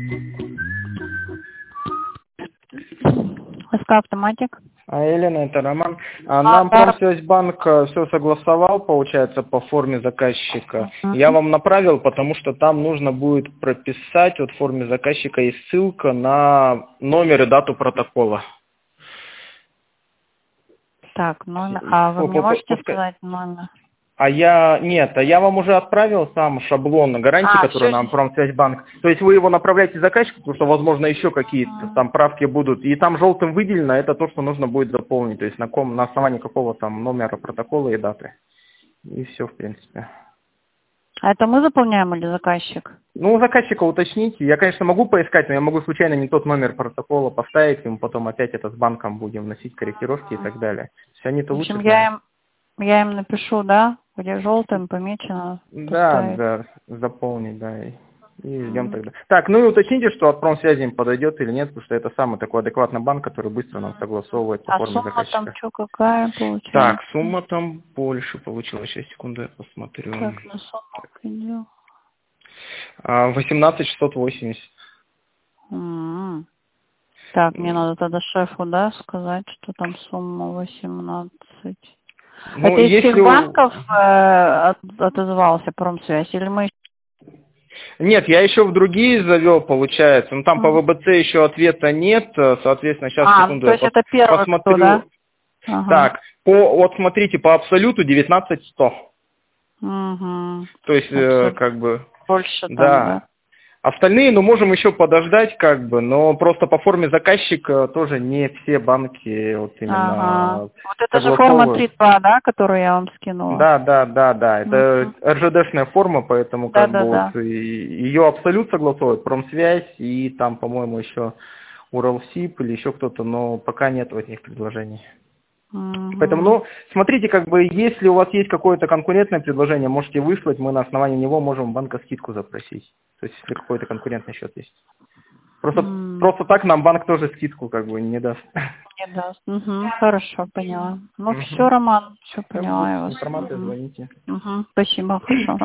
СК «Автоматик». Елена, это Роман. Нам Промсвязьбанк все согласовал, получается, по форме заказчика. Я вам направил, потому что там нужно будет прописать, вот в форме заказчика есть ссылка на номер и дату протокола. Так, номер. А вы мне можете сказать номер? Нет, я вам уже отправил сам шаблон гарантии, который нам Промсвязьбанк. То есть вы его направляете заказчику, потому что, возможно, еще какие-то там правки будут. И там желтым выделено, это то, что нужно будет заполнить. То есть на основании какого там номера протокола и даты. И все, в принципе. А это мы заполняем или заказчик? Ну, у заказчика уточните. Я, конечно, могу поискать, но я могу случайно не тот номер протокола поставить, и мы потом опять это с банком будем вносить корректировки и так далее. Все они-то лучше. В общем, я им напишу, да, где желтым помечено. Да, заполнить, да, и ждем тогда. Так, ну и уточните, что от Промсвязи им подойдет или нет, потому что это самый такой адекватный банк, который быстро нам согласовывает по форме заказчика. А сумма там что, какая получается? Так, сумма там больше получилась. Сейчас, секунду, я посмотрю. Так, на сумму идем. 18680. Так, мне надо тогда шефу, да, сказать, что там сумма 18. Ну, это из всех банков отозвался Промсвязь, или мы... Нет, я еще в другие завел, получается. Ну, там по ВБЦ еще ответа нет, соответственно, сейчас, секунду, то есть это первый, посмотрю. Да? Так, вот смотрите, по абсолюту 19100. То есть, как бы... Больше там, да. Остальные, ну, можем еще подождать, как бы, но просто по форме заказчика тоже не все банки вот именно Вот это же форма 3.2, да, которую я вам скинула? Да. Это РЖДшная форма, поэтому как бы вот ее абсолют согласовывает Промсвязь и там, по-моему, еще Уралсиб или еще кто-то, но пока нет от них предложений. Поэтому, ну, смотрите, как бы, если у вас есть какое-то конкурентное предложение, можете выслать, мы на основании него можем банка скидку запросить. То есть, если какой-то конкурентный счет есть. Просто так нам банк тоже скидку как бы не даст. Не даст. Хорошо, поняла. Ну все, Роман, все поняла я вас. Информация, звоните. Спасибо, хорошо.